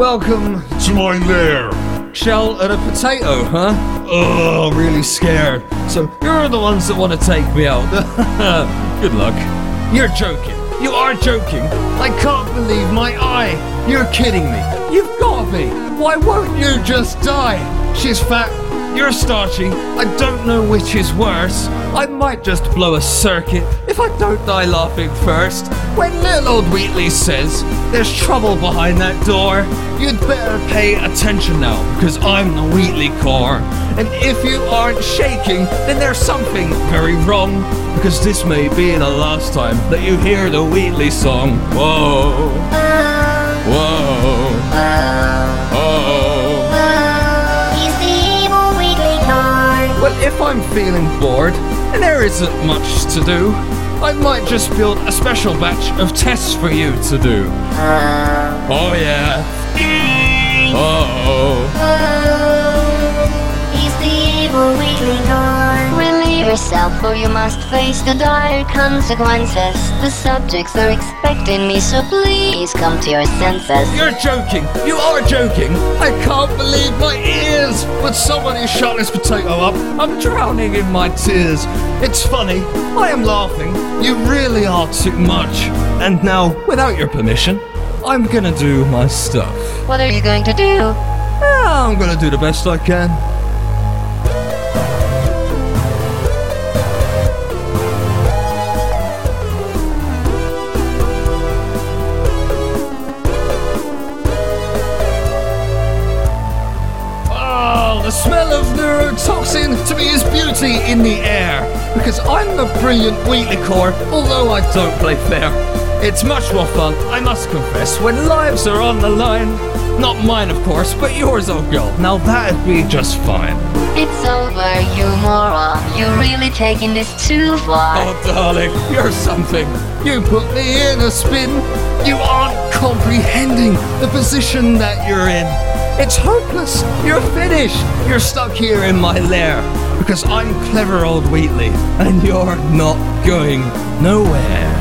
Welcome to my lair. Shell and a potato, huh? Oh, really scared. So you're the ones that want to take me out. Good luck. You're joking. You are joking. I can't believe my eye. You're kidding me. You've got to be. Why won't you just die? She's fat. You're starchy. I don't know which is worse. I might just blow a circuit if I don't die laughing first. When little old Wheatley says there's trouble behind that door, you'd better pay attention now, because I'm the Wheatley core. And if you aren't shaking, then there's something very wrong, because this may be the last time that you hear the Wheatley song. Whoa. Whoa. Oh. Well, if I'm feeling bored and there isn't much to do, I might just build a special batch of tests for you to do. Oh yeah. Oh. He's the evil Wheatley guard. Relieve yourself or you must face the dire consequences. The subjects are expecting me, so please come to your senses. You're joking. You are joking. I can't believe my ears. Would somebody shut this potato up? I'm drowning in my tears. It's funny. I am laughing. You really are too much. And now, without your permission, I'm gonna do my stuff. What are you going to do? I'm gonna do the best I can. The smell of neurotoxin to me is beauty in the air, because I'm the brilliant Wheatley core, although I don't play fair. It's much more fun, I must confess, when lives are on the line. Not mine, of course, but yours, oh girl. Now that'd be just fine. It's over, you moron. You're really taking this too far. Oh, darling, you're something. You put me in a spin. You aren't comprehending the position that you're in. It's hopeless. You're finished. You're stuck here in my lair, because I'm clever old Wheatley, and you're not going nowhere.